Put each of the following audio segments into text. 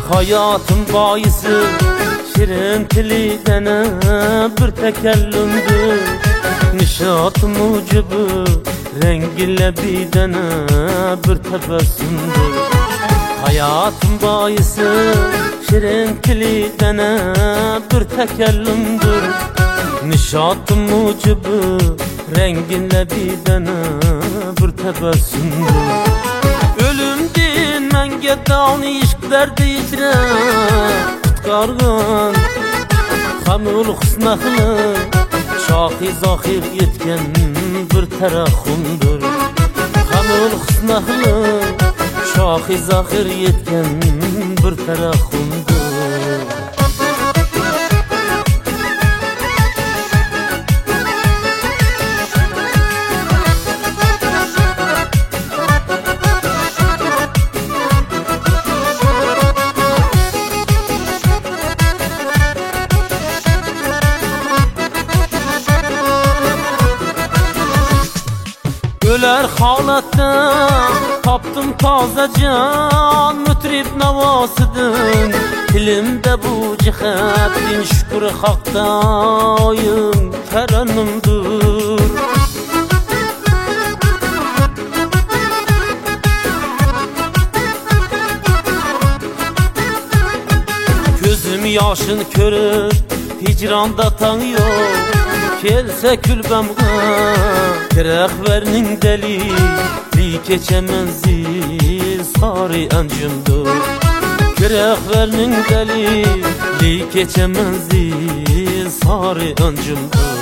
Hayatım bayisi şirin tilidene bir tekellümdür. Nişatım ucubu rengiyle bidene bir tebessümdür. Hayatım bayisi şirin tilidene bir tekellümdür. Nişatım ucubu rengiyle bidene bir tebessümdür. Ölümdin men geddan işq derdi içre tutkargan Kamul husnahlı şahi zahir yetken bir terahumdur. Kamul husnahlı şahi zahir yetken bir terahumdur. Öler halatta taptım taze can mütrib navasıdın. Dilimde bu cihet bin şükür haktayım terennümdür. Gözüm yaşın körür hicranda tan yok. Kelse külbemga Direhvernin deli Li keçe menzil Sari encümdür. Direhvernin deli Li keçe menzil Sari encümdür.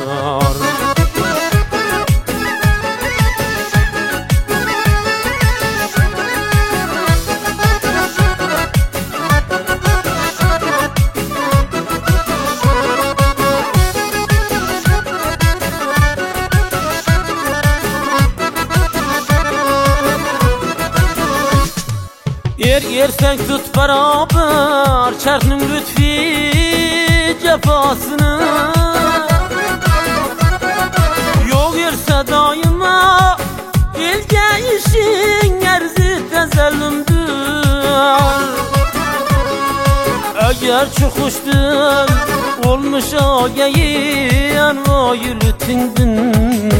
Yersen tut beraber çarkının lütfi cefasını. Yol yerse daima ilge işin erzi tezellümdür. Eğer çıkıştır olmuş ağayi envai lütfindin.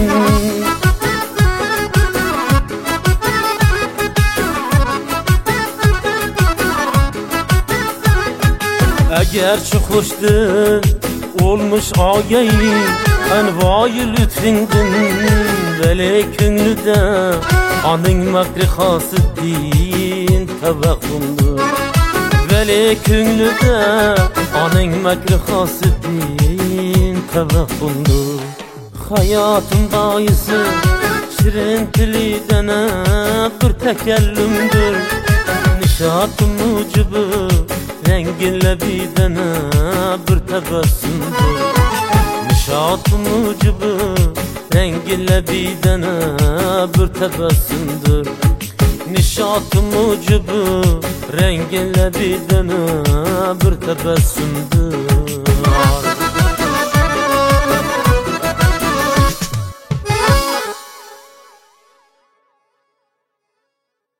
Eğer çıkıştır olmuş ağayi envai lütfindin. Veli künlüde anın mekri hasıddin tevekkümdür. Veli künlüde anın mekri hasıddin tevekkümdür. Hayatım bayisi şirin tilidene bir tekellümdür. Nişatım ucubu renginle bidene bir tebessümdür. Nişatım ucubu renginle bidene bir tebessümdür. Nişatım ucubu renginle bidene bir tebessümdür.